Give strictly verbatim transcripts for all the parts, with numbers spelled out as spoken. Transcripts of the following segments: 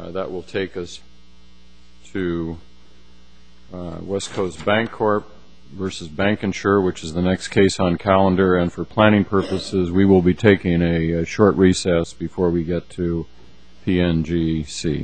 Uh, that will take us to uh, West Coast Bancorp versus Bankinsure, which is the next case on calendar. And for planning purposes, we will be taking a, a short recess before we get to P N G C.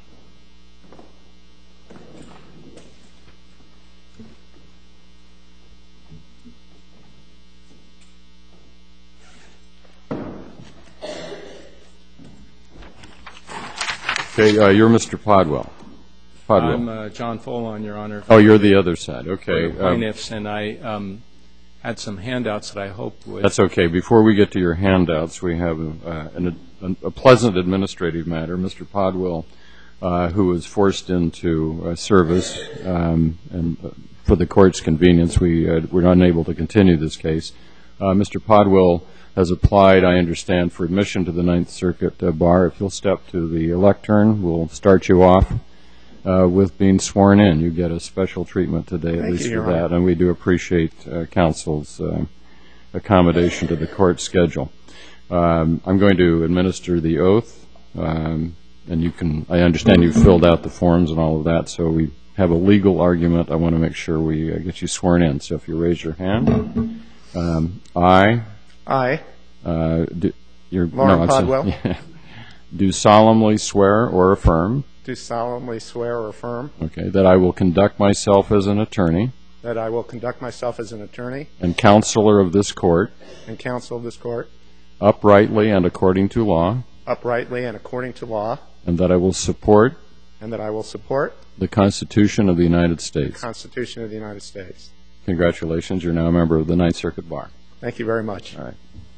Okay, uh, you're Mister Podwell. Podwell. I'm uh, John Folon, Your Honor. Oh, you're the other side. Okay. Plaintiffs, um, and I um, had some handouts that I hoped would. That's okay. Before we get to your handouts, we have uh, an, a, a pleasant administrative matter. Mister Podwell, uh, who was forced into uh, service, um, and uh, for the court's convenience, we uh, were unable to continue this case. Uh, Mister Podwell has applied, I understand, for admission to the Ninth Circuit uh, Bar. If you'll step to the lectern, we'll start you off uh, with being sworn in. You get a special treatment today, at Thank least you, for that, Honor. and we do appreciate uh, counsel's uh, accommodation to the court schedule. Um, I'm going to administer the oath, um, and you can, I understand you've filled out the forms and all of that, so we have a legal argument. I want to make sure we uh, get you sworn in. So if you raise your hand. Um, I... I, Uh, do, you're, Lauren no, I'm Podwell, sorry. Yeah. Do solemnly swear or affirm, do solemnly swear or affirm okay, that I will conduct myself as an attorney that I will conduct myself as an attorney and counselor of this court and counsel of this court uprightly and according to law, uprightly and according to law, and that I will support and that I will support the Constitution of the United the States. Constitution of the United States. Congratulations, you're now a member of the Ninth Circuit Bar. Thank you very much. All right.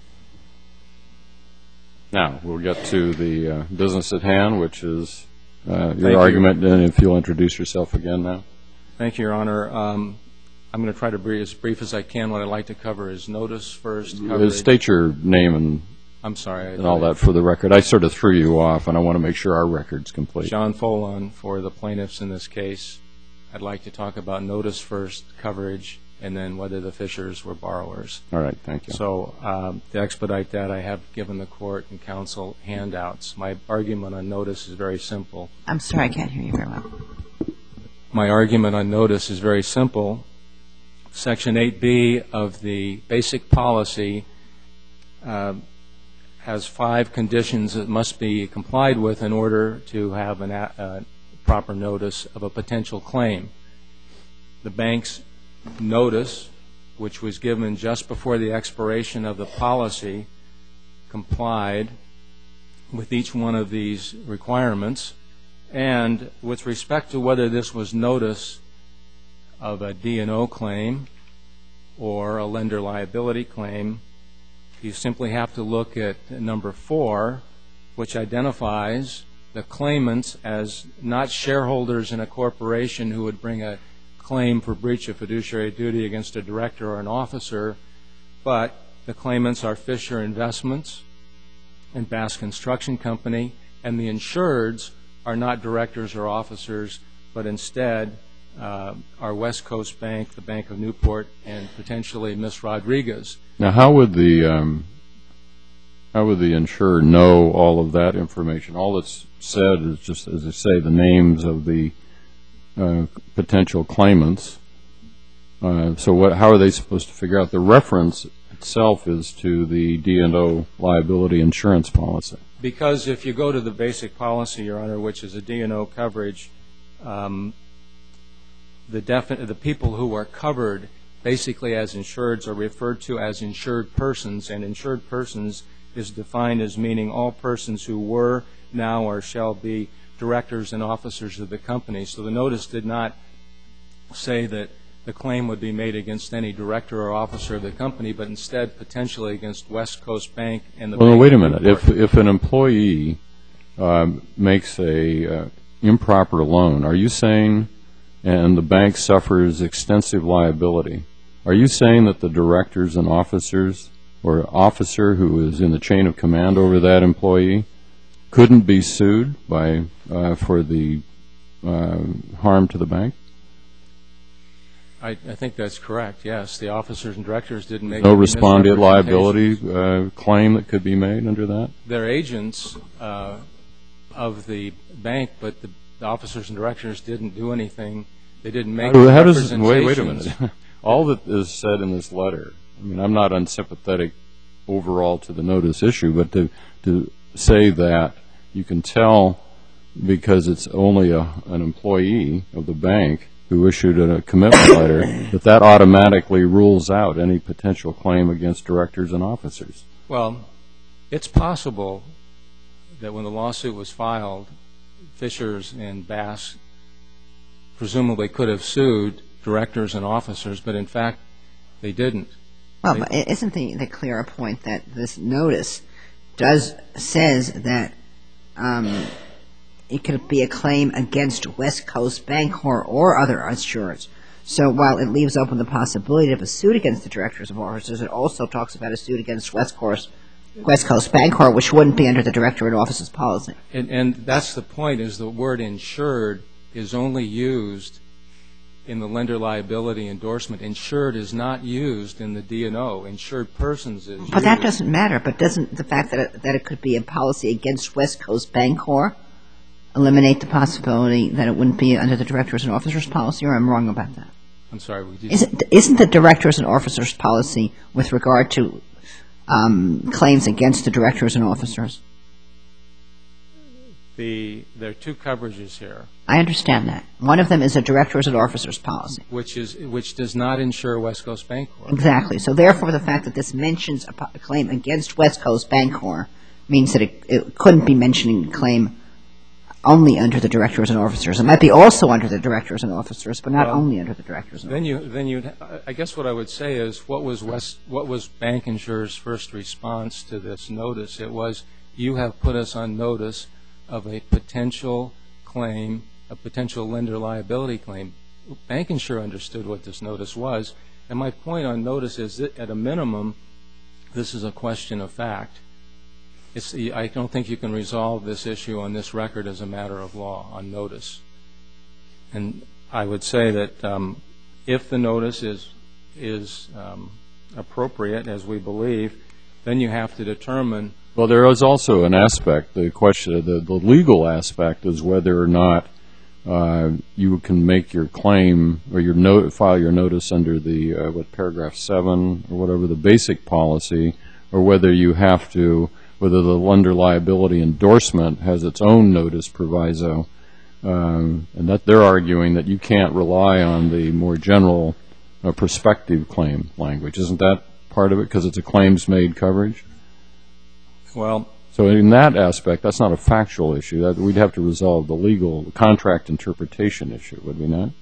Now, we'll get to the uh, business at hand, which is uh, your you. argument, and if you'll introduce yourself again now. Thank you, Your Honor. Um, I'm going to try to be as brief as I can. What I'd like to cover is notice first. Uh, Coverage. State your name and, I'm sorry. and all that for the record. I sort of threw you off, and I want to make sure our record's complete. John Folon for the plaintiffs in this case. I'd like to talk about notice first, coverage, and then whether the Fishers were borrowers. All right, thank you. So um, to expedite that, I have given the court and counsel handouts. My argument on notice is very simple. I'm sorry, I can't hear you very well. My argument on notice is very simple. Section eight B of the basic policy uh, has five conditions that must be complied with in order to have a uh, proper notice of a potential claim. The bank's notice, which was given just before the expiration of the policy, complied with each one of these requirements. And with respect to whether this was notice of a D and O claim or a lender liability claim, you simply have to look at number four, which identifies the claimants as not shareholders in a corporation who would bring a claim for breach of fiduciary duty against a director or an officer, but the claimants are Fisher Investments and Bass Construction Company, and the insureds are not directors or officers, but instead uh, are West Coast Bank, the Bank of Newport, and potentially Miss Rodriguez. Now, how would the um, how would the insurer know all of that information? All that's said is just, as I say, the names of the Uh, potential claimants. Uh, so what, how are they supposed to figure out? The reference itself is to the D and O liability insurance policy. Because if you go to the basic policy, Your Honor, which is a D and O coverage, um, the, defi- the people who are covered basically as insureds are referred to as insured persons, and insured persons is defined as meaning all persons who were, now, or shall be directors and officers of the company. So the notice did not say that the claim would be made against any director or officer of the company, but instead potentially against West Coast Bank and the well, Bank wait a of minute. Newport. If if an employee um, makes a uh, improper loan, are you saying, and the bank suffers extensive liability, are you saying that the directors and officers, or officer who is in the chain of command over that employee, couldn't be sued by uh, for the uh, harm to the bank? I, I think that's correct, yes. The officers and directors didn't make No any responded liability misrepresentations. uh, claim that could be made under that? Their agents uh, of the bank, but the, the officers and directors didn't do anything. They didn't make How any does, wait, wait a representations. minute. All that is said in this letter, I mean, I'm not unsympathetic overall to the notice issue, but to, to say that you can tell because it's only a, an employee of the bank who issued a commitment letter, that that automatically rules out any potential claim against directors and officers. Well, it's possible that when the lawsuit was filed, Fishers and Bass presumably could have sued directors and officers, but in fact, they didn't. Well, they, but isn't the, the clearer point that this notice does says that um, it could be a claim against West Coast Bancorp or other insurers. So while it leaves open the possibility of a suit against the directors of officers, it also talks about a suit against West Coast, West Coast Bancorp, which wouldn't be under the director and officer's policy. And, and that's the point, is the word insured is only used in the lender liability endorsement. Insured is not used in the D and O. Insured persons is used. But that doesn't matter. But doesn't the fact that it, that it could be a policy against West Coast Bancorp eliminate the possibility that it wouldn't be under the directors and officers policy, or I'm wrong about that? I'm sorry. We did isn't, isn't the directors and officers policy with regard to um, claims against the directors and officers? The, there are two coverages here. I understand that. One of them is a directors and officers policy. Which is which does not insure West Coast Bancorp. Exactly. So therefore, the fact that this mentions a, po- a claim against West Coast Bancorp means that it, it couldn't be mentioning a claim only under the directors and officers. It might be also under the directors and officers, but not well, only under the directors and then officers. you then you I guess what I would say is what was West what was Bank Insurer's first response to this notice? It was, you have put us on notice of a potential claim, a potential lender liability claim. Bank Insurer understood what this notice was, and my point on notice is that at a minimum, this is a question of fact. It's, I don't think you can resolve this issue on this record as a matter of law on notice. And I would say that um, if the notice is is um, appropriate, as we believe, then you have to determine. Well, there is also an aspect, the question, the, the legal aspect is whether or not uh, you can make your claim or your note, file your notice under the, uh, what, paragraph seven or whatever, the basic policy, or whether you have to, whether the lender liability endorsement has its own notice proviso. Um, and that they're arguing that you can't rely on the more general uh, prospective claim language. Isn't that part of it, because it's a claims-made coverage? Well, so in that aspect, that's not a factual issue. That we'd have to resolve the legal contract interpretation issue, would we not?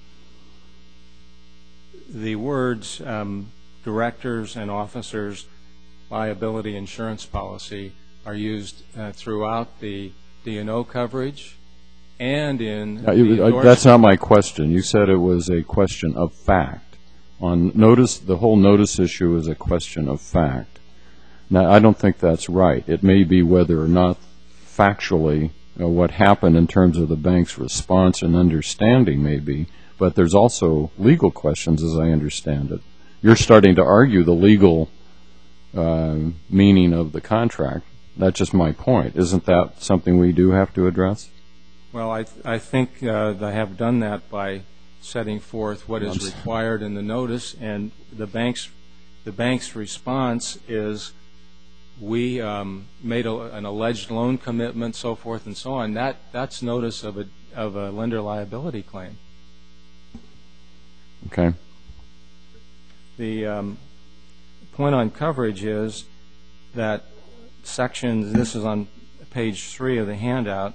The words um, directors and officers liability insurance policy are used uh, throughout the D and O coverage and in Uh, the you- uh, endorsement. that's not my question. You said it was a question of fact. On notice, the whole notice issue is a question of fact. Now, I don't think that's right. It may be whether or not factually uh, what happened in terms of the bank's response and understanding may be, but there's also legal questions, as I understand it. You're starting to argue the legal uh, meaning of the contract. That's just my point. Isn't that something we do have to address? Well, I, th- I think uh, I have done that by setting forth what is required in the notice, and the bank's the bank's response is we um, made a, an alleged loan commitment, so forth and so on. That that's notice of a of a lender liability claim. Okay. The um, point on coverage is that section, this is on page three of the handout.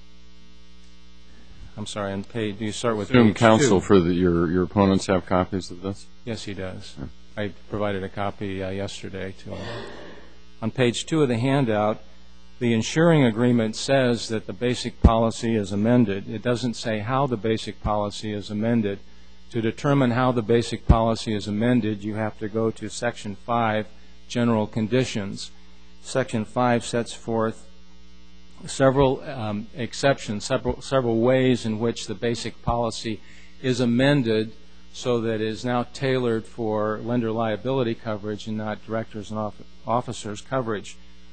I'm sorry, on page, do you start with Assume page counsel two? for the, your, your opponents have copies of this? Yes, he does. I provided a copy uh, yesterday to him. On page two of the handout, the insuring agreement says that the basic policy is amended. It doesn't say how the basic policy is amended. To determine how the basic policy is amended, you have to go to section five, general conditions. Section five sets forth several um, exceptions, several, several ways in which the basic policy is amended so that it is now tailored for lender liability coverage and not directors and officers coverage.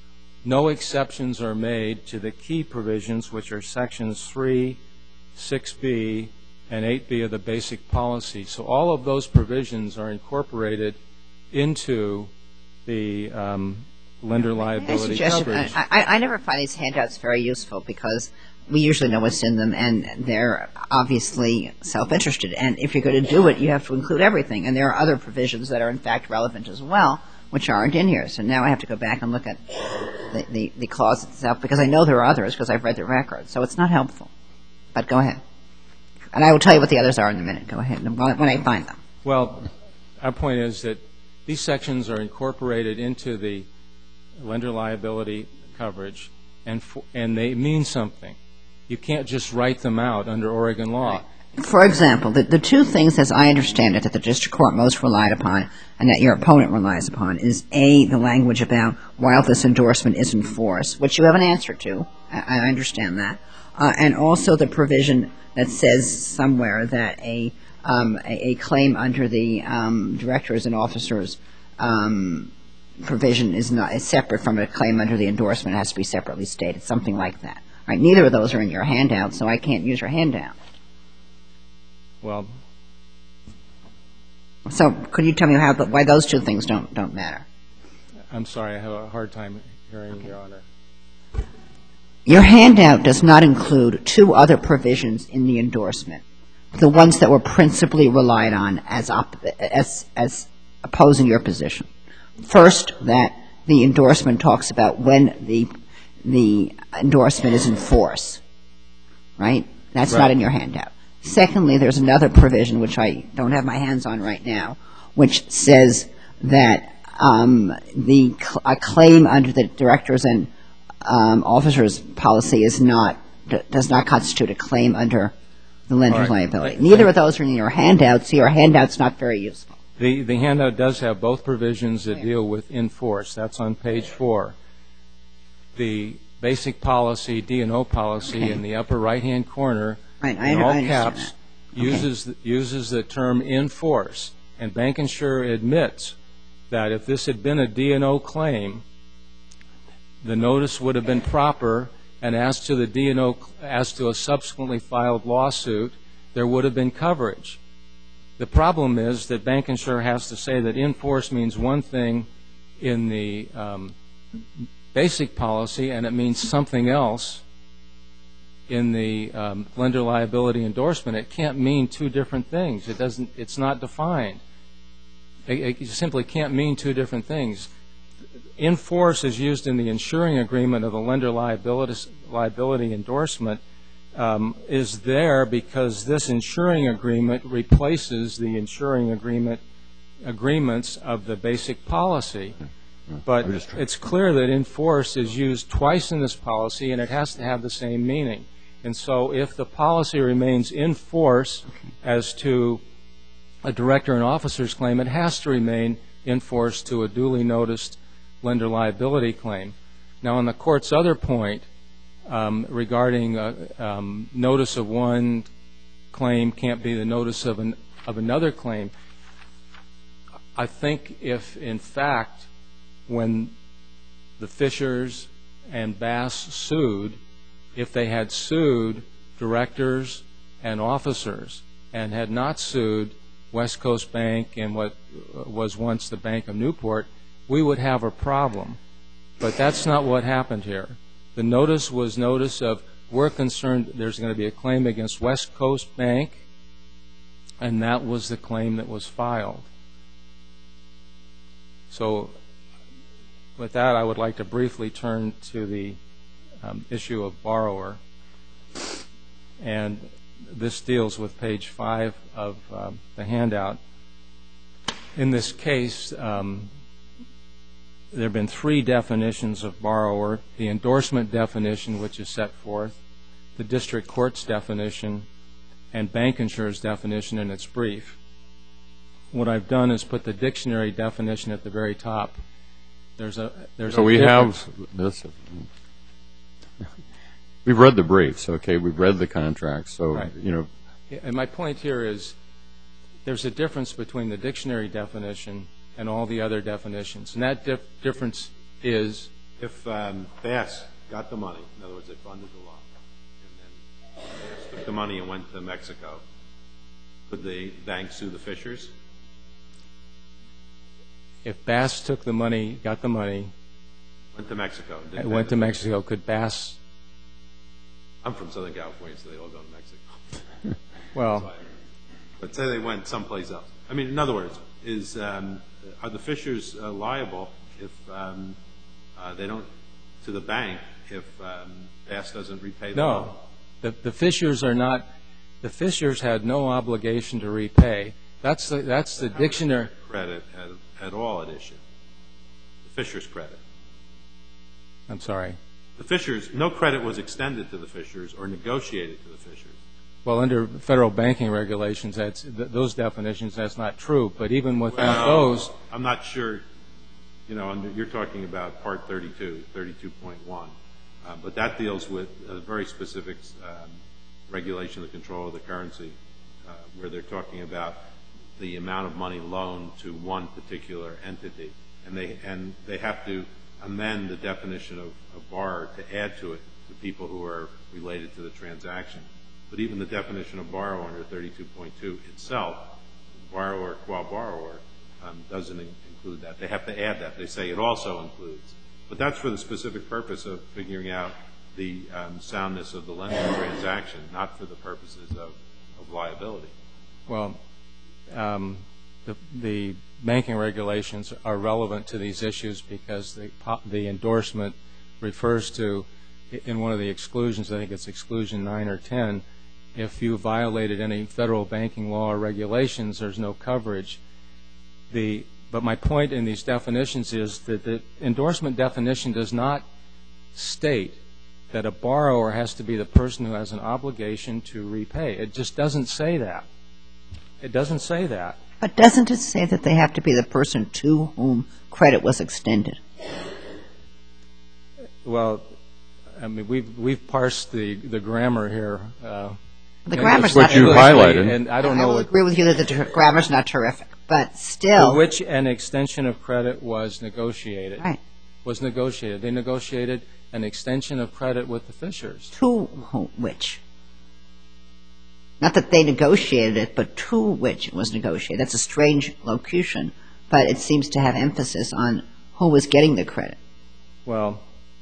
no exceptions are made to the key provisions, which are sections three, six B, and eight B of the basic policy. So all of those provisions are incorporated into the um, lender liability coverage. I, I, I never find these handouts very useful because we usually know what's in them, and they're obviously self-interested. And if you're going to do it, you have to include everything. And there are other provisions that are, in fact, relevant as well, which aren't in here. So now I have to go back and look at the, the, the clause itself, because I know there are others because I've read the record. So it's not helpful. But go ahead. And I will tell you what the others are in a minute. Go ahead, when I find them. Well, our point is that these sections are incorporated into the lender liability coverage, and for, and they mean something. You can't just write them out under Oregon law. For example, the, the two things, as I understand it, that the district court most relied upon and that your opponent relies upon is, A, the language about while this endorsement is in force, which you have an answer to. I, I understand that. Uh, and also the provision that says somewhere that a, um, a, a claim under the um, directors and officers um, provision is not is separate from a claim under the endorsement. It has to be separately stated, something like that. Right, neither of those are in your handout, so I can't use your handout. Well, so could you tell me how, why those two things don't don't matter? I'm sorry, I have a hard time hearing, okay. Your Honor. Your handout does not include two other provisions in the endorsement, the ones that were principally relied on as op as as opposing your position. First, that the endorsement talks about when the the endorsement is in force, right? That's right. Not in your handout. Secondly, there's another provision, which I don't have my hands on right now, which says that um, the cl a claim under the directors and um, officers policy is not does not constitute a claim under the lender's right. liability. Neither of those are in your handout, so your handout's not very useful. The, the handout does have both provisions that deal with in force. That's on page four. The basic policy, D and O policy, okay. In the upper right-hand corner, right. I, in all I caps, okay. uses the, uses the term in force. And Bank Insurer admits that if this had been a D and O claim, the notice would have been proper, and as to the D and O, as to a subsequently filed lawsuit, there would have been coverage. The problem is that Bank Insurer has to say that in force means one thing in the um, basic policy, and it means something else in the um, lender liability endorsement. It can't mean two different things. It doesn't. It's not defined. It, it simply can't mean two different things. In force is used in the insuring agreement of the lender liability liability endorsement. Um, is there because this insuring agreement replaces the insuring agreement agreements of the basic policy. But it's clear that in force is used twice in this policy, and it has to have the same meaning. And so if the policy remains in force as to a director and officer's claim, it has to remain in force to a duly noticed lender liability claim. Now, on the court's other point um, regarding uh, um, notice of one claim can't be the notice of, an, of another claim, I think if, in fact, when the Fishers and Bass sued, if they had sued directors and officers and had not sued West Coast Bank and what was once the Bank of Newport, we would have a problem. But that's not what happened here. The notice was notice of, we're concerned there's going to be a claim against West Coast Bank, and that was the claim that was filed. So with that, I would like to briefly turn to the um, issue of borrower. And this deals with page five of um, the handout. In this case, um, there have been three definitions of borrower: the endorsement definition, which is set forth, the district court's definition, and Bank Insurer's definition in its brief. What I've done is put the dictionary definition at the very top. There's a there's so a we difference. have this. We've read the briefs, okay? We've read the contracts, so right. you know. And my point here is there's a difference between the dictionary definition and all the other definitions, and that dif difference is if um, Bass got the money, in other words, they funded the loan, and then Bass took the money and went to Mexico, could the bank sue the Fishers? If Bass took the money, got the money, Went to Mexico. and didn't and pay went the to Fishers. Mexico, could Bass? I'm from Southern California, so they all go to Mexico. Well, But say they went someplace else. I mean, in other words, is um, are the Fishers uh, liable if um, uh, they don't to the bank if um, Bass doesn't repay the loan? no. The, the Fishers are not. The Fishers had no obligation to repay. That's the that's the dictionary. Credit at, at all at issue. The Fishers credit. I'm sorry. The Fishers, no credit was extended to the Fishers or negotiated to the Fishers. Well, under federal banking regulations, that's th- those definitions. That's not true. But even without Well, those, I'm not sure. You know, under, you're talking about Part thirty-two, thirty-two point one, uh, but that deals with a very specific um, regulation of the control of the currency, uh, where they're talking about the amount of money loaned to one particular entity, and they and they have to amend the definition of, of borrower to add to it the people who are related to the transaction. But even the definition of borrower under thirty-two point two itself, borrower qua borrower, um, doesn't in- include that. They have to add that. They say it also includes. But that's for the specific purpose of figuring out the um, soundness of the lending transaction, not for the purposes of, of liability. well, um, the the banking regulations are relevant to these issues because the po- the endorsement refers to, in one of the exclusions, I think it's exclusion nine or ten, if you violated any federal banking law or regulations, there's no coverage. The but my point in these definitions is that the endorsement definition does not state that a borrower has to be the person who has an obligation to repay. It just doesn't say that. It doesn't say that. But doesn't it say that they have to be the person to whom credit was extended? Well, I mean, we've we've parsed the, the grammar here. Uh, The grammar's what not you terrific. highlighted. And I don't I know will what, agree with you that the ter- grammar's not terrific, but for still. which an extension of credit was negotiated. Right. Was negotiated. They negotiated an extension of credit with the Fishers. To whom, which? Not that they negotiated it, but to which it was negotiated. That's a strange locution, but it seems to have emphasis on who was getting the credit. Well,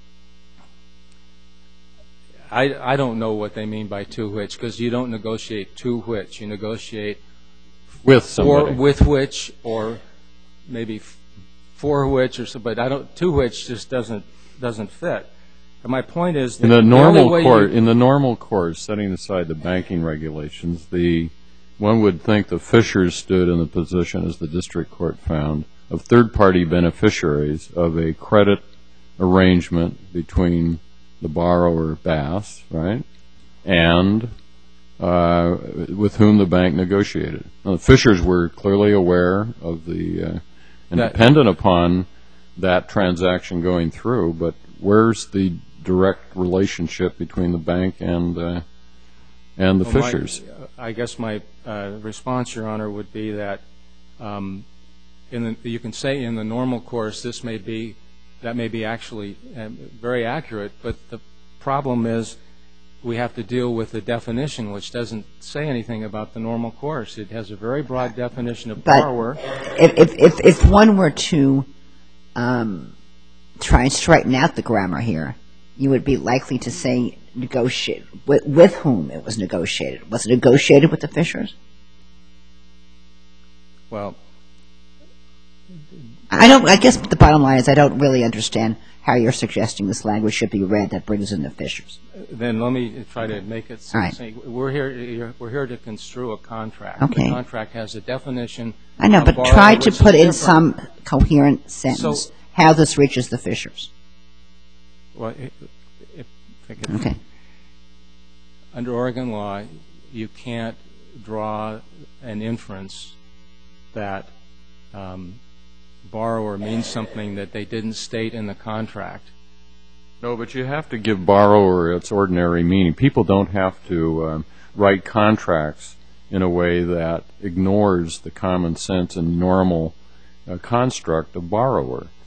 I, I don't know what they mean by to which, because you don't negotiate to which. You negotiate With for somebody. with which, or maybe f- for which, or so. But I don't. To which just doesn't doesn't fit. And my point is that In the only normal way course, you- in the normal course, setting aside the banking regulations, the one would think the Fishers stood in the position, as the district court found, of third-party beneficiaries of a credit arrangement between the borrower, Bass, right, and uh, with whom the bank negotiated. Now, the Fishers were clearly aware of the, uh, and That- dependent upon that transaction going through, but where's the direct relationship between the bank and uh, and the Well, my- Fishers? I guess my uh, response, Your Honor, would be that um, in the, you can say in the normal course this may be, that may be actually uh, very accurate, but the problem is we have to deal with the definition, which doesn't say anything about the normal course. It has a very broad definition of But borrower. if, if, if, if one were to um, try and straighten out the grammar here, you would be likely to say negotiate with, with whom it was negotiated. Was it negotiated with the Fishers? Well, I don't. I guess the bottom line is I don't really understand how you're suggesting this language should be read that brings in the Fishers. then let me try to make it All right. say we're here we're here to construe a contract. Okay. The contract has a definition. I know, of but borrower try to which is put in different. some coherent sentence So- how this reaches the Fishers. Well, if, if I could- Okay. under Oregon law, you can't draw an inference that um, borrower means something that they didn't state in the contract. No, but you have to give borrower its ordinary meaning. People don't have to um, write contracts in a way that ignores the common sense and normal uh, construct of borrower.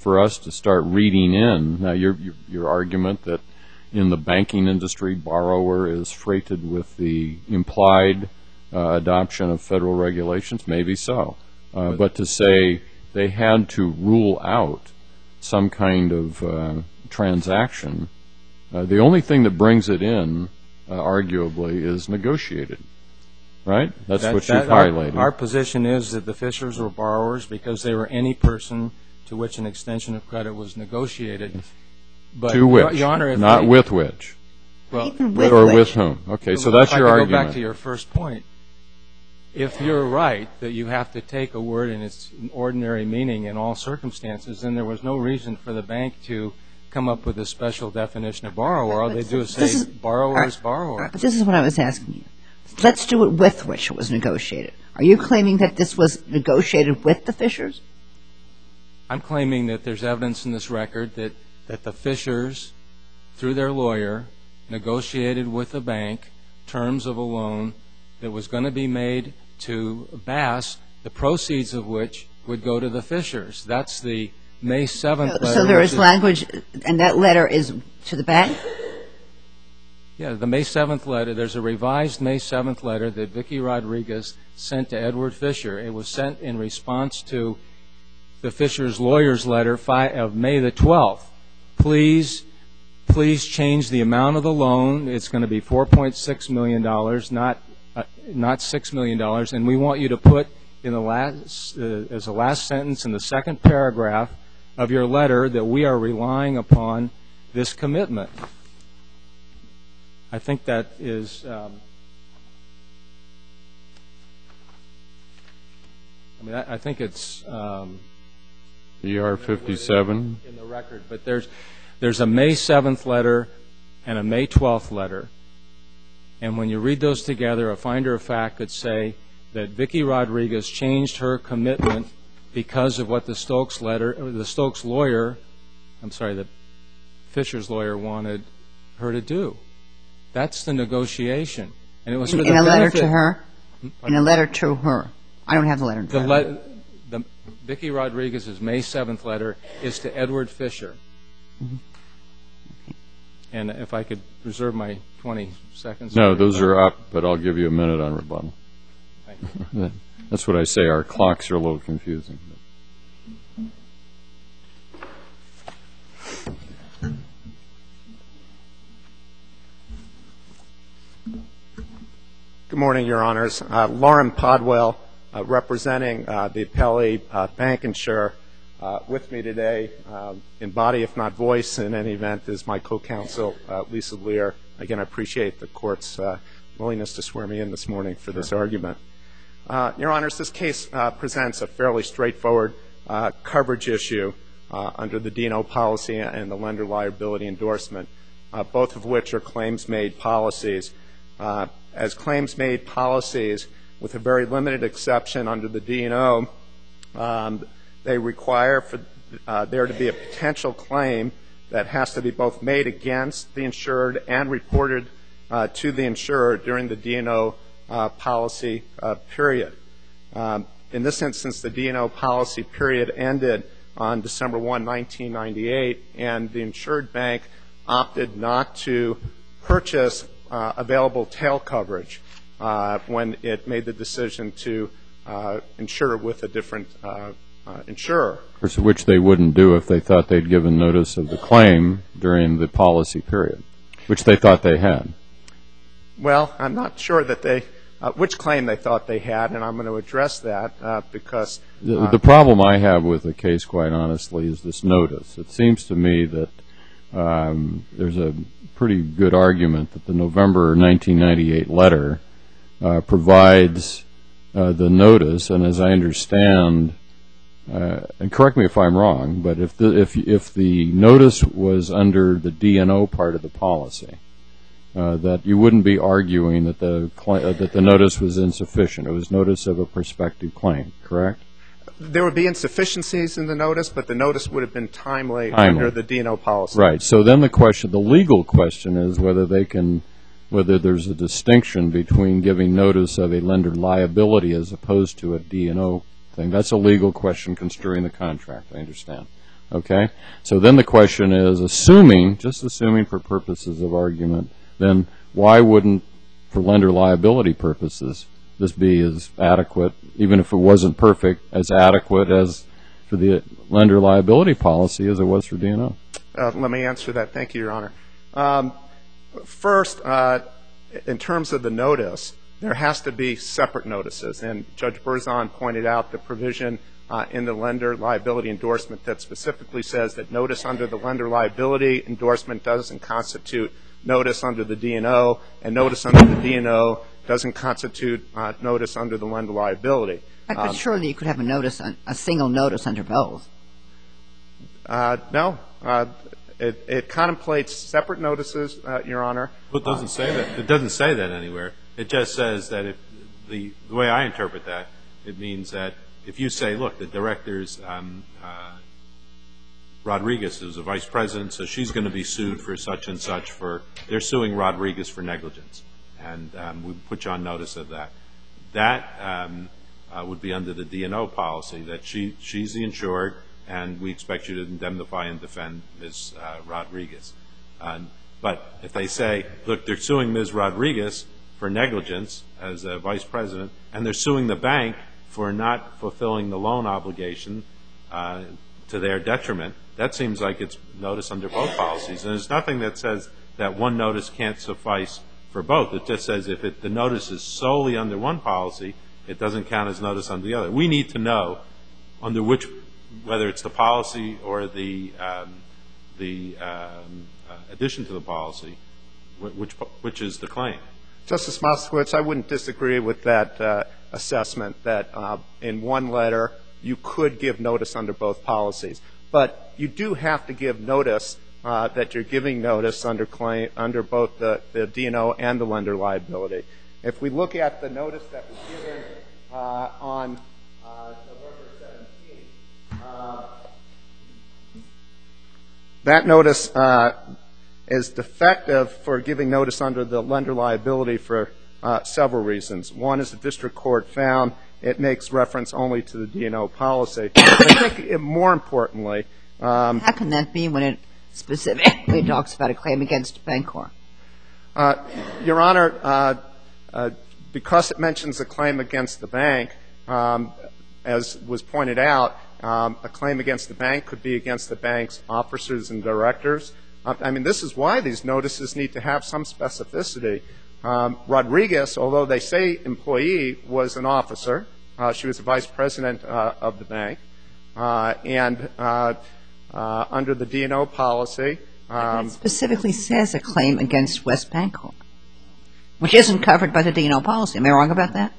for us to start reading in. Now, your, your, your argument that in the banking industry, borrower is freighted with the implied uh, adoption of federal regulations, maybe so. Uh, but to say they had to rule out some kind of uh, transaction, uh, the only thing that brings it in, uh, arguably, is negotiated. Right? That's That- what that- you've our- highlighted. Our position is that the Fishers were borrowers because they were any person to which an extension of credit was negotiated. But, to which, Your Honor, if not they- with which, well, Even with or which. with whom. Okay, so if that's I your could argument. Go back to your first point. If you're right that you have to take a word in its ordinary meaning in all circumstances, then there was no reason for the bank to come up with a special definition of borrower. All they do is This say is- borrower is All borrower. right, but this is what I was asking you. Let's do it with which it was negotiated. Are you claiming that this was negotiated with the Fishers? I'm claiming that there's evidence in this record that, that the Fishers, through their lawyer, negotiated with the bank terms of a loan that was going to be made to Bass, the proceeds of which would go to the Fishers. That's the May seventh letter. So there which is language, and that letter is to the bank? Yeah, the May seventh letter, there's a revised May seventh letter that Vicki Rodriguez sent to Edward Fisher. It was sent in response to the Fisher's lawyer's letter fi- of May the twelfth. Please, please change the amount of the loan. It's going to be four point six million dollars, not uh, not six million dollars. And we want you to put in the last, uh, as a last sentence in the second paragraph of your letter that we are relying upon this commitment. I think that is, um, I mean, I, I think it's um, E R fifty-seven. in the record, but there's there's a May seventh letter and a May twelfth letter, and when you read those together, a finder of fact could say that Vicki Rodriguez changed her commitment because of what the Stokes letter, or the Stokes lawyer, I'm sorry, the Fisher's lawyer wanted her to do. That's the negotiation, and it was In, for in the a letter benefit- to her? In a letter to her. I don't have the letter. in The, front of me. le- the Vicki Rodriguez's May seventh letter is to Edward Fisher. Mm-hmm. And if I could reserve my twenty seconds. No, those are up, but I'll give you a minute on rebuttal. Thank you. That's what I say. Our clocks are a little confusing. Good morning, Your Honors. Uh, Lauren Podwell, uh, representing uh, the appellee uh, Bank Insurer. Uh, with me today, uh, in body if not voice in any event, is my co-counsel, uh, Lisa Lear. Again, I appreciate the Court's uh, willingness to swear me in this morning for this argument. Uh, Your Honors, this case uh, presents a fairly straightforward uh, coverage issue uh, under the D and O policy and the lender liability endorsement, uh, both of which are claims-made policies. Uh, as claims-made policies, with a very limited exception under the D and O, um, they require for uh, there to be a potential claim that has to be both made against the insured and reported uh, to the insurer during the D and O uh, policy uh, period. Um, in this instance, the D and O policy period ended on December first, nineteen ninety-eight, and the insured bank opted not to purchase uh, available tail coverage uh, when it made the decision to uh, insure with a different uh, uh, insurer. Of course, which they wouldn't do if they thought they'd given notice of the claim during the policy period, which they thought they had. Well, I'm not sure that they, uh, which claim they thought they had, and I'm going to address that uh, because The, uh, the problem I have with the case, quite honestly, is this notice. It seems to me that um, there's a pretty good argument that the November nineteen ninety-eight letter uh, provides uh, the notice, and as I understand, uh, and correct me if I'm wrong, but if the if if the notice was under the D and O part of the policy, uh, that you wouldn't be arguing that the cl- uh, that the notice was insufficient. It was notice of a prospective claim, correct? there would be insufficiencies in the notice, but the notice would have been timely, Timely. under the D and O policy. Right. So then the question, the legal question is whether they can, whether there's a distinction between giving notice of a lender liability as opposed to a D and O thing. That's a legal question construing the contract, I understand. Okay? So then the question is, assuming, just assuming for purposes of argument, then why wouldn't, for lender liability purposes, this be as adequate, even if it wasn't perfect, as adequate as for the lender liability policy as it was for D and O? Uh, let me answer that. Thank you, Your Honor. Um, first, uh, in terms of the notice, there has to be separate notices. And Judge Berzon pointed out the provision uh, in the lender liability endorsement that specifically says that notice under the lender liability endorsement doesn't constitute notice under the D and O, and notice under the D and O doesn't constitute uh, notice under the lender liability. But Um, surely you could have a notice, on, a single notice under both. Uh, no. Uh, it, it contemplates separate notices, uh, Your Honor. Well, it doesn't say that. It doesn't say that anywhere. It just says that if the, the way I interpret that, it means that if you say, look, the director's um, uh, Rodriguez is a vice president, so she's going to be sued for such and such for, they're suing Rodriguez for negligence. And um, we put you on notice of that. That um, uh, would be under the D and O policy, that she, she's the insured, and we expect you to indemnify and defend Miz Uh, Rodriguez. Um, but if they say, look, they're suing Miz Rodriguez for negligence as a vice president, and they're suing the bank for not fulfilling the loan obligation uh, to their detriment, that seems like it's notice under both policies. And there's nothing that says that one notice can't suffice for both. It just says if it, the notice is solely under one policy, it doesn't count as notice under the other. We need to know under which, whether it's the policy or the um, the um, uh, addition to the policy, which which is the claim. Justice Moskowitz, I wouldn't disagree with that uh, assessment that uh, in one letter you could give notice under both policies. But you do have to give notice uh, that you're giving notice under claim under both the, the D and O and the lender liability. If we look at the notice that was given uh, on uh, November seventeenth, uh, that notice uh, is defective for giving notice under the lender liability for uh, several reasons. One is the district court found it makes reference only to the D and O policy. I think it, more importantly, um, How can that be when it specifically talks about a claim against Bancor? Uh, Your Honor, uh, uh, because it mentions a claim against the bank, um, as was pointed out, um, a claim against the bank could be against the bank's officers and directors. Uh, I mean, this is why these notices need to have some specificity. Um, Rodriguez, although they say employee, was an officer. Uh, she was the vice president uh, of the bank. Uh, and uh, uh, under the D and O policy, um, it specifically says a claim against West Bancor, which isn't covered by the D and O policy. Am I wrong about that?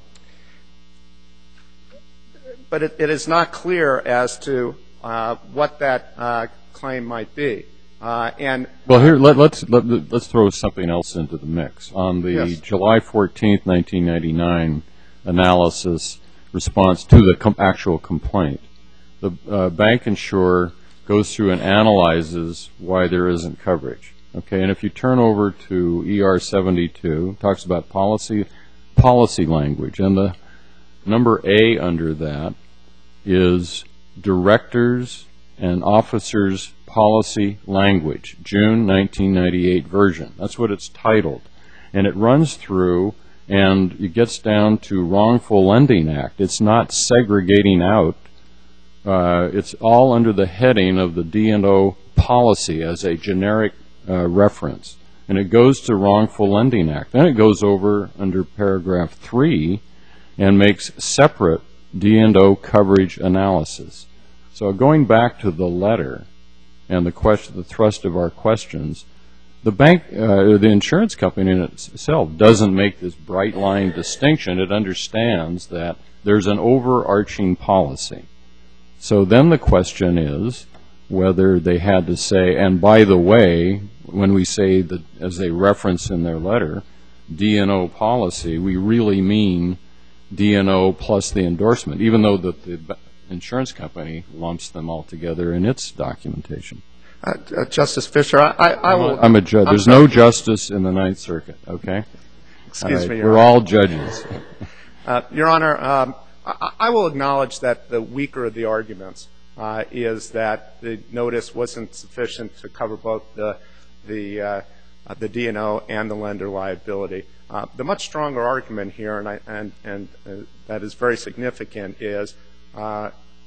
But it, it is not clear as to uh, what that uh, claim might be. Uh, and well, here let, let's let, let's throw something else into the mix. On the Yes. July fourteenth, nineteen ninety-nine analysis response to the com- actual complaint, the uh, bank insurer goes through and analyzes why there isn't coverage. Okay, and if you turn over to E R seventy-two, it talks about policy policy language, and the number A under that is directors and officers policy language, June nineteen ninety-eight version. That's what it's titled. And it runs through and it gets down to wrongful lending act. It's not segregating out. Uh, it's all under the heading of the D and O policy as a generic uh, reference. And it goes to wrongful lending act. Then it goes over under paragraph three and makes separate D and O coverage analysis. So going back to the letter and the question, the thrust of our questions, the bank, uh, the insurance company in itself doesn't make this bright line distinction. It understands that there's an overarching policy. So then the question is whether they had to say, and by the way, when we say that, as they reference in their letter, D and O policy, we really mean D and O plus the endorsement, even though the, the insurance company lumps them all together in its documentation. Uh, uh, Justice Fischer, I, I, I will. I'm a judge. There's no justice in the Ninth Circuit, okay? Excuse right. me, Your We're Honor. all judges. Uh, Your Honor, um, I, I will acknowledge that the weaker of the arguments uh, is that the notice wasn't sufficient to cover both the the uh, uh, the D and O and the lender liability. Uh, the much stronger argument here, and I, and and uh, that is very significant, is uh,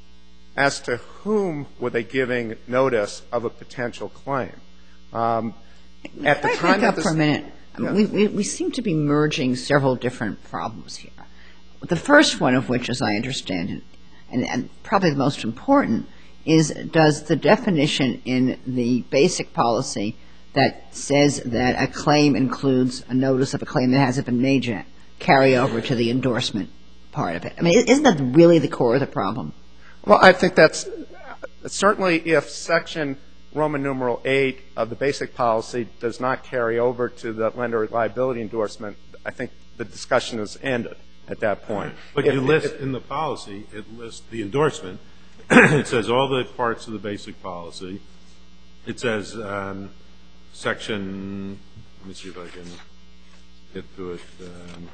as to whom were they giving notice of a potential claim. Um, at the Can I time back up that for a minute? Yeah. We, we, we seem to be merging several different problems here. The first one of which, as I understand it, and, and probably the most important, is does the definition in the basic policy that says that a claim includes a notice of a claim that hasn't been made yet carry over to the endorsement part of it? I mean, isn't that really the core of the problem? Well, I think that's certainly if Section Roman numeral eight of the basic policy does not carry over to the lender liability endorsement, I think the discussion is ended at that point. But if, you list if, in the policy, it lists the endorsement. It says all the parts of the basic policy. It says um, section, let me see if I can get to it um,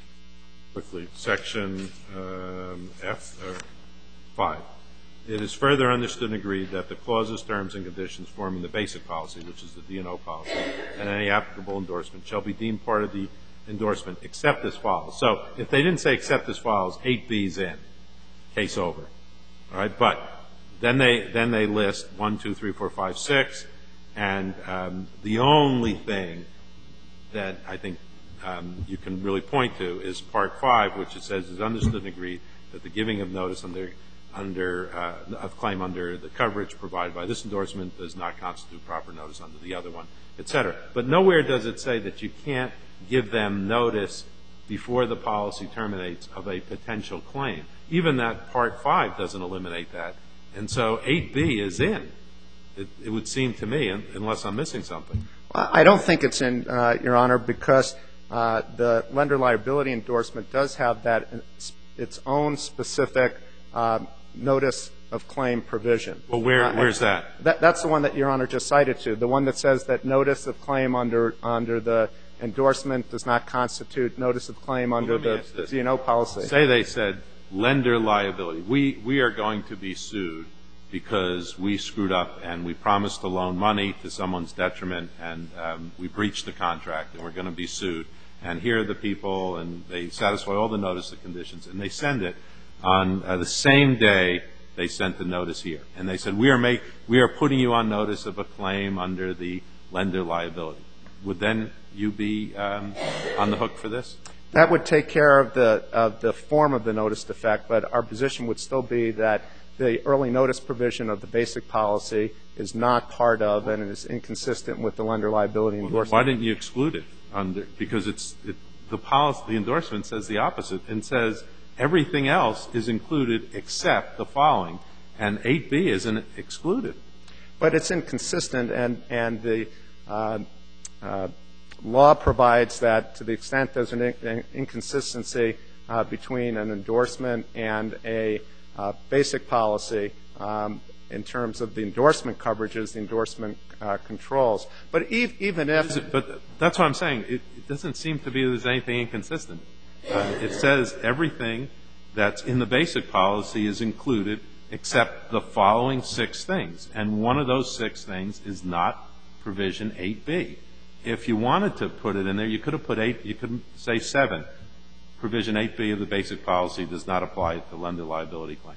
quickly, section um, F, or five. It is further understood and agreed that the clauses, terms, and conditions forming the basic policy, which is the D and O policy, and any applicable endorsement shall be deemed part of the endorsement except as follows. So if they didn't say except as follows, eight B is in, case over. All right, but then they then they list one, two, three, four, five, six, and um, the only thing that I think um, you can really point to is Part Five, which it says is understood and agreed that the giving of notice under under uh, of claim under the coverage provided by this endorsement does not constitute proper notice under the other one, et cetera. But nowhere does it say that you can't give them notice before the policy terminates of a potential claim. Even that Part five doesn't eliminate that. And so eight B is in, it, it would seem to me, unless I'm missing something. I don't think it's in, uh, Your Honor, because uh, the lender liability endorsement does have that its own specific uh, notice of claim provision. Well, where, uh, where's that? that? That's the one that Your Honor just cited to, the one that says that notice of claim under under the endorsement does not constitute notice of claim under well, the D and O policy. Say they said lender liability. We, we are going to be sued because we screwed up and we promised to loan money to someone's detriment and um, we breached the contract and we're going to be sued. And here are the people, and they satisfy all the notice of conditions, and they send it on uh, the same day they sent the notice here. And they said, we are, make, we are putting you on notice of a claim under the lender liability. Would then you be um, on the hook for this? That would take care of the, of the form of the notice defect, but our position would still be that the early notice provision of the basic policy is not part of and is inconsistent with the lender liability well, endorsement. Why didn't you exclude it? Under, because it's, it, the, policy, the endorsement says the opposite and says everything else is included except the following, and eight B isn't excluded. But it's inconsistent, and, and the uh, uh, law provides that to the extent there's an, an inconsistency uh, between an endorsement and a uh, basic policy um, in terms of the endorsement coverages, the endorsement uh, controls. But e even if... It, but that's what I'm saying. It, it doesn't seem to be there's anything inconsistent. Uh, it says everything that's in the basic policy is included except the following six things. And one of those six things is not provision eight B. If you wanted to put it in there, you could have put eight, you could say seven. Provision eight B of the basic policy does not apply to lender liability claims.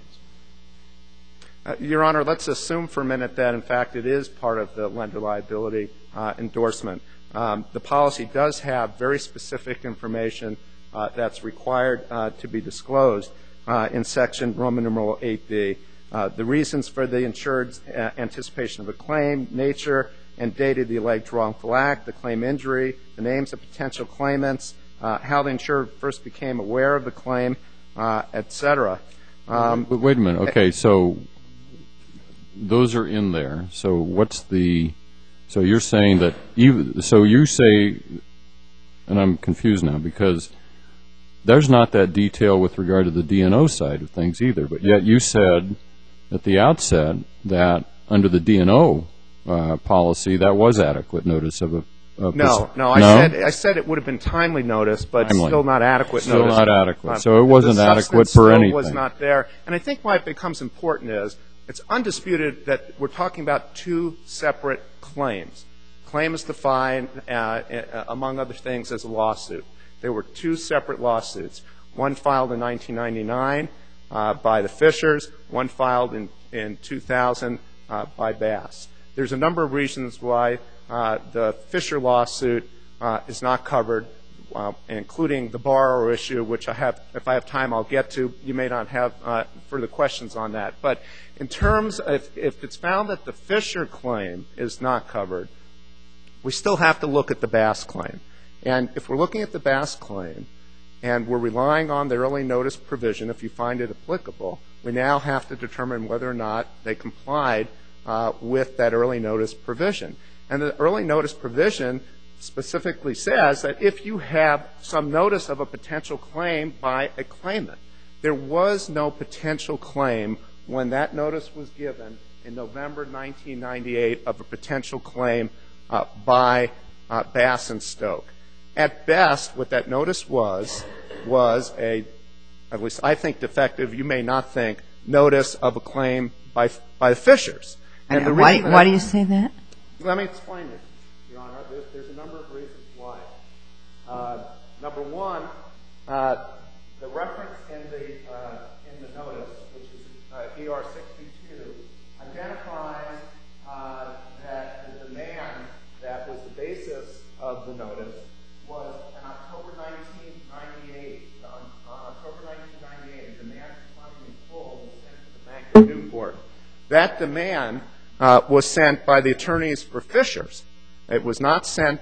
Uh, Your Honor, let's assume for a minute that, in fact, it is part of the lender liability uh, endorsement. Um, the policy does have very specific information uh, that's required uh, to be disclosed uh, in section Roman numeral eight B. Uh, the reasons for the insured's uh, anticipation of a claim, nature and date of the alleged wrongful act, the claim injury, the names of potential claimants, uh, how the insured first became aware of the claim, uh, et cetera. Um, but wait a minute. Okay, so those are in there. So what's the – so you're saying that – so you say – and I'm confused now because there's not that detail with regard to the D and O side of things either, but yet you said at the outset that under the D and O uh, policy that was adequate notice of a Uh, no, no, I no? said I said it would have been timely notice, but timely. still not adequate still notice. Still not adequate. Uh, so it wasn't the adequate substance for still anything. was not there. And I think why it becomes important is it's undisputed that we're talking about two separate claims. Claim is defined, uh, among other things, as a lawsuit. There were two separate lawsuits, one filed in nineteen ninety-nine uh, by the Fishers, one filed in, in two thousand uh, by Bass. There's a number of reasons why uh, the Fisher lawsuit uh, is not covered, uh, including the borrower issue, which I have, if I have time, I'll get to. You may not have uh, further questions on that. But in terms of, if, if it's found that the Fisher claim is not covered, we still have to look at the Bass claim. And if we're looking at the Bass claim and we're relying on the early notice provision, if you find it applicable, we now have to determine whether or not they complied uh, with that early notice provision. And the early notice provision specifically says that if you have some notice of a potential claim by a claimant, there was no potential claim when that notice was given in November nineteen ninety-eight of a potential claim uh, by uh, Bass and Stoke. At best, what that notice was, was a, at least I think defective, you may not think, notice of a claim by, by the Fishers. And, and the why, why do you say that? Let me explain it, Your Honor. There's, there's a number of reasons why. Uh, number one, uh, the reference in the, uh, in the notice, which is uh, E R sixty-two, identifies uh, that the demand that was the basis of the notice was in October nineteen ninety-eight. On, on October nineteen ninety-eight, a demand for funding in full was sent to the Bank of Newport. That demand uh, was sent by the attorneys for Fishers. It was not sent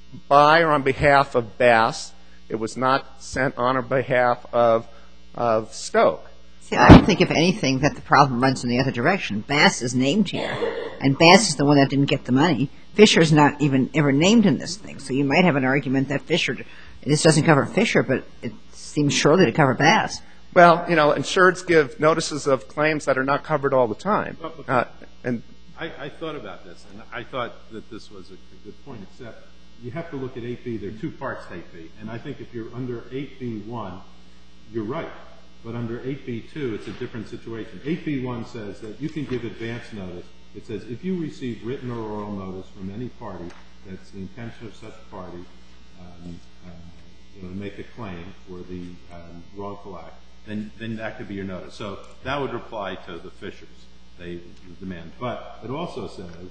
by or on behalf of Bass. It was not sent on or behalf of, of Stoke. See, I think, if anything, that the problem runs in the other direction. Bass is named here, and Bass is the one that didn't get the money. Fisher's not even ever named in this thing, so you might have an argument that Fisher, this doesn't cover Fisher, but it seems surely to cover Bass. Well, you know, insureds give notices of claims that are not covered all the time. Uh, and I, I thought about this, and I thought that this was a, a good point, except you have to look at eight B. There are two parts to eight B, and I think if you're under eight B one, you're right. But under eight B two, it's a different situation. eight B one says that you can give advance notice. It says if you receive written or oral notice from any party that's the intention of such party um, uh, you know, to make a claim for the um, wrongful act, then, then that could be your notice. So that would apply to the Fishers, they demand. But it also says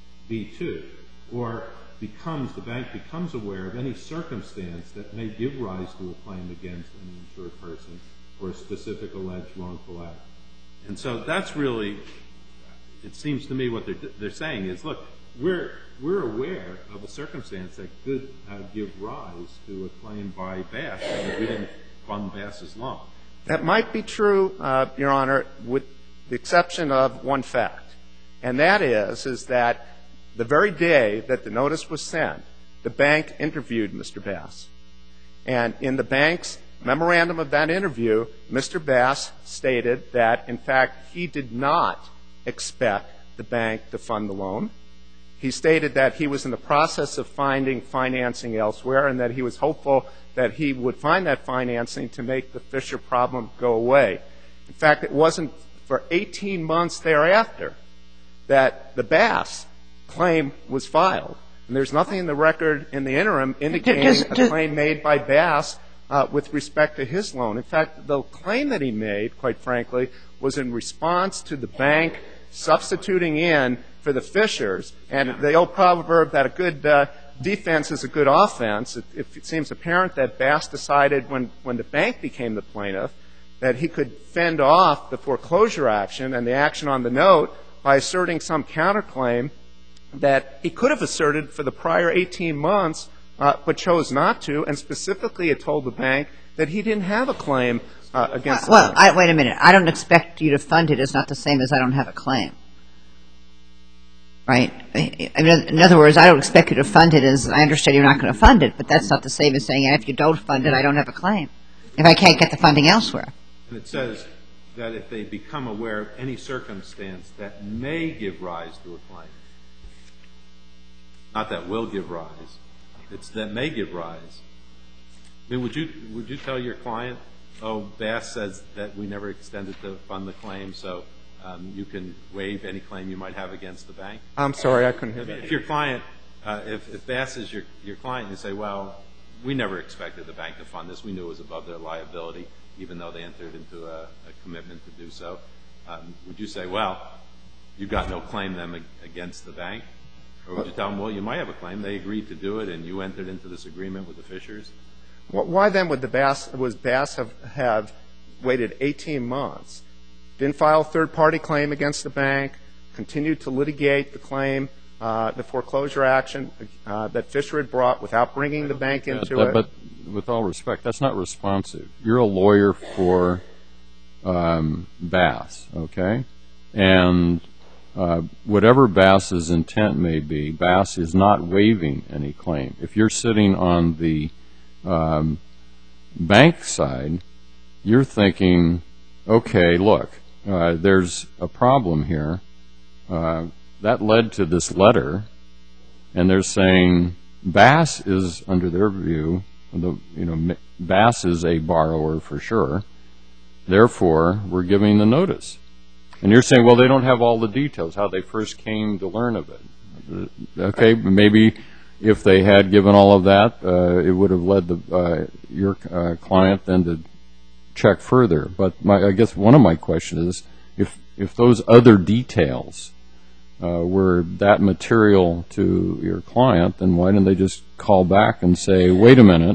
B two, or becomes, the bank becomes aware of any circumstance that may give rise to a claim against an insured person or a specific alleged wrongful act. And so that's really, it seems to me what they're, they're saying is, look, we're, we're aware of a circumstance that could uh, give rise to a claim by Bass, and we didn't fund Bass's loan. That might be true, uh, Your Honor, with the exception of one fact. And that is, is that the very day that the notice was sent, the bank interviewed Mister Bass. And in the bank's memorandum of that interview, Mister Bass stated that, in fact, he did not expect the bank to fund the loan. He stated that he was in the process of finding financing elsewhere and that he was hopeful that he would find that financing to make the Fisher problem go away. In fact, it wasn't for eighteen months thereafter that the Bass claim was filed. And there's nothing in the record in the interim indicating does, a does, claim made by Bass uh, with respect to his loan. In fact, the claim that he made, quite frankly, was in response to the bank substituting in for the Fishers. And the old proverb that a good uh, defense is a good offense, it, it seems apparent that Bass decided when, when the bank became the plaintiff that he could fend off the foreclosure action and the action on the note by asserting some counterclaim that he could have asserted for the prior eighteen months, uh, but chose not to, and specifically it told the bank that he didn't have a claim uh, against the Well, bank. I, wait a minute. I don't expect you to fund it is not the same as I don't have a claim. Right? I mean, in other words, I don't expect you to fund it as I understand you're not going to fund it, but that's not the same as saying if you don't fund it, I don't have a claim, if I can't get the funding elsewhere. And it says that if they become aware of any circumstance that may give rise to a claim, not that will give rise, it's that may give rise. I mean, would you, would you tell your client, oh, Bass says that we never extended to fund the claim, so um, you can waive any claim you might have against the bank? I'm sorry, I couldn't hear that. If your client, uh, if, if Bass is your, your client, you say, well, we never expected the bank to fund this. We knew it was above their liability, even though they entered into a, a commitment to do so. Um, would you say, well, you've got no claim then against the bank? Or would you tell them, well, you might have a claim. They agreed to do it, and you entered into this agreement with the Fishers? Well, why then would the Bass, was Bass have, have waited eighteen months, didn't file a third-party claim against the bank, continued to litigate the claim, uh, the foreclosure action uh, that Fisher had brought without bringing the bank into that, it? But with all respect, that's not responsive. You're a lawyer for um, Bass, okay? And uh, whatever Bass's intent may be, Bass is not waiving any claim. If you're sitting on the um, bank side, you're thinking, okay, look, uh, there's a problem here. Uh, that led to this letter, and they're saying Bass is, under their view, the, you know, Bass is a borrower for sure. Therefore, we're giving the notice. And you're saying, well, they don't have all the details, how they first came to learn of it. Okay, maybe if they had given all of that, uh, it would have led the, uh, your uh, client then to check further. But my, I guess one of my questions is, if, if those other details uh, were that material to your client, then why didn't they just call back and say, wait a minute,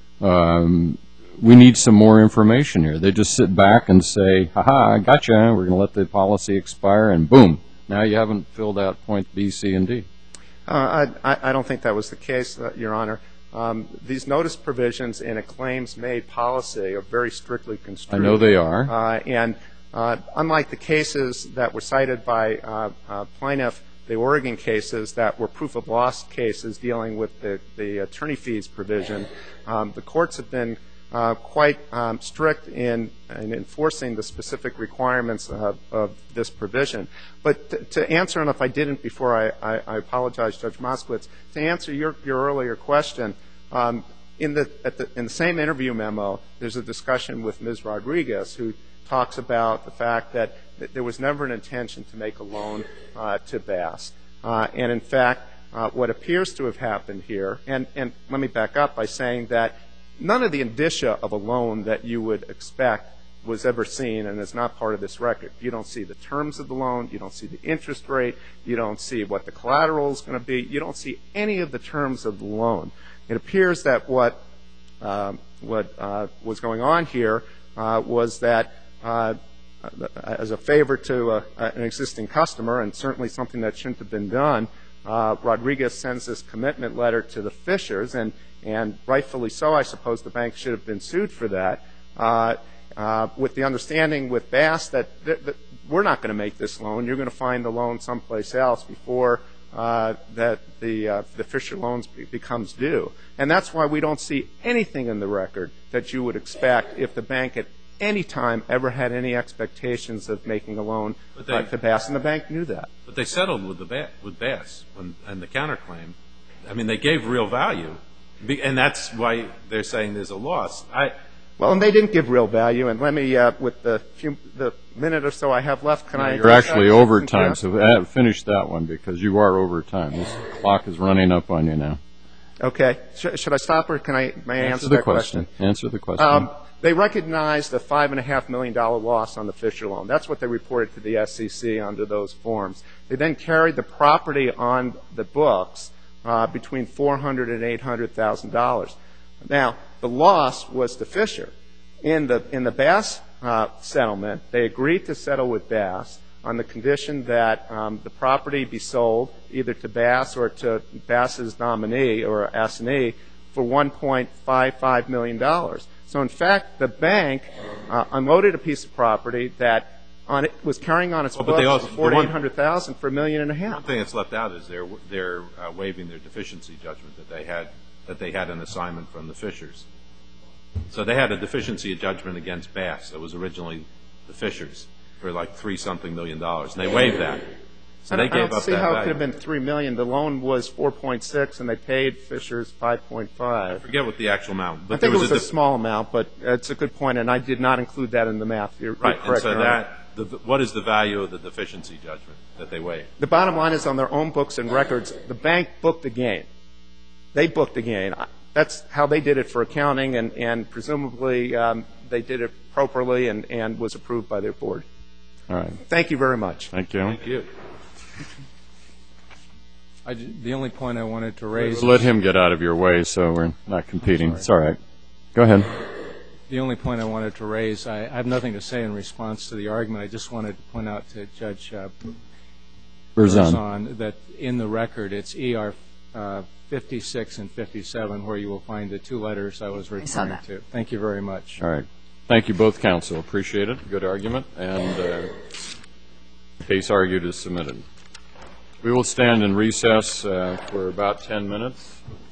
um, we need some more information here? They just sit back and say, ha-ha, I gotcha, we're going to let the policy expire, and boom, now you haven't filled out point B, C, and D. Uh, I, I don't think that was the case, uh, Your Honor. Um, these notice provisions in a claims-made policy are very strictly construed. I know they are. Uh, and uh, unlike the cases that were cited by uh, uh, plaintiff, the Oregon cases that were proof of loss cases dealing with the, the attorney fees provision, um, the courts have been uh, quite um, strict in, in enforcing the specific requirements of, of this provision. But to, to answer, and if I didn't before, I, I, I apologize, Judge Moskowitz, to answer your, your earlier question, um, in, the, at the, in the same interview memo, there's a discussion with Miz Rodriguez who talks about the fact that, that there was never an intention to make a loan uh, to Bass. Uh, and in fact, uh, what appears to have happened here, and, and let me back up by saying that none of the indicia of a loan that you would expect was ever seen and is not part of this record. You don't see the terms of the loan. You don't see the interest rate. You don't see what the collateral is going to be. You don't see any of the terms of the loan. It appears that what, uh, what uh, was going on here uh, was that uh, as a favor to a, an existing customer, and certainly something that shouldn't have been done, uh, Rodriguez sends this commitment letter to the Fishers, and, and rightfully so, I suppose the bank should have been sued for that, uh, uh, with the understanding with Bass that, th that we're not going to make this loan. You're going to find the loan someplace else before uh, that the, uh, the Fisher loans be becomes due. And that's why we don't see anything in the record that you would expect if the bank at any time ever had any expectations of making a loan they, uh, to Bass, and the bank knew that. But they settled with the ba with Bass when, and the counterclaim. I mean, they gave real value, and that's why they're saying there's a loss. I, well, and they didn't give real value. And let me, uh, with the few, the minute or so I have left, can no, I? You're actually over time, so uh, finish that one because you are over time. This clock is running up on you now. Okay. Sh should I stop, or can I? May I answer, answer the that question? question? Answer the question. Um, They recognized a five and a half million dollar loss on the Fisher loan. That's what they reported to the S E C under those forms. They then carried the property on the books uh, between four hundred and eight hundred thousand dollars. Now, the loss was to Fisher. In the in the Bass uh, settlement, they agreed to settle with Bass on the condition that um, the property be sold either to Bass or to Bass's nominee or assignee for one point five five million dollars. So, in fact, the bank uh, unloaded a piece of property that on it was carrying on its well, books for forty-eight hundred thousand dollars for a million and a half. One thing that's left out is they're they're uh, waiving their deficiency judgment that they had that they had an assignment from the Fishers. So they had a deficiency judgment against Bass that was originally the Fishers for like three something million dollars, and they waived that. So they I gave don't up see that how value. it could have been three million dollars. The loan was four point six, and they paid Fisher's five point five. I forget what the actual amount. But I think there it was a, a small amount, but it's a good point, and I did not include that in the math. You're, right. you're correct, and so Your Honor. that the, what is the value of the deficiency judgment that they waived? The bottom line is on their own books and records, the bank booked the gain. They booked the gain. That's how they did it for accounting, and, and presumably um, they did it properly and, and was approved by their board. All right. Thank you very much. Thank you. Thank you. I, the only point I wanted to raise. Let him get out of your way so we're not competing. It's all right. Go ahead. The only point I wanted to raise, I, I have nothing to say in response to the argument. I just wanted to point out to Judge uh, Berzon. Berzon that in the record it's E R uh, fifty-six and fifty-seven where you will find the two letters I was referring to. Thank you very much. All right. Thank you both, counsel. Appreciate it. Good argument. And uh, case argued is submitted. We will stand in recess uh, for about ten minutes.